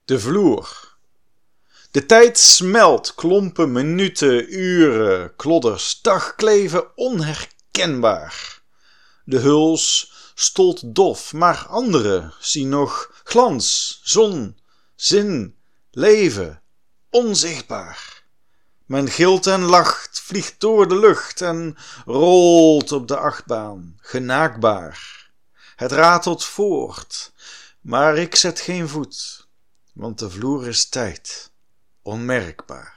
De vloer. De tijd smelt, klompen, minuten, uren, klodders, dagkleven onherkenbaar. De huls stolt dof, maar andere zien nog glans, zon, zin, leven, onzichtbaar. Men gilt en lacht, vliegt door de lucht en rolt op de achtbaan, genaakbaar. Het ratelt voort, maar ik zet geen voet, want de vloer is tijd, onmerkbaar.